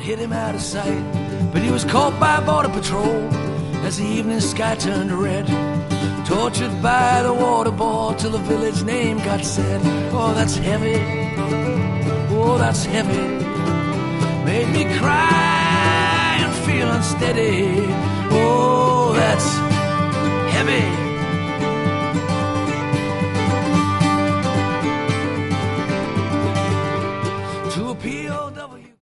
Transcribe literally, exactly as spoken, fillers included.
hid him out of sight. But he was caught by Border Patrol as the evening sky turned red. Tortured by the water board till the village name got said. Oh, that's heavy. Oh, that's heavy. Made me cry and feel unsteady. Oh, that's heavy.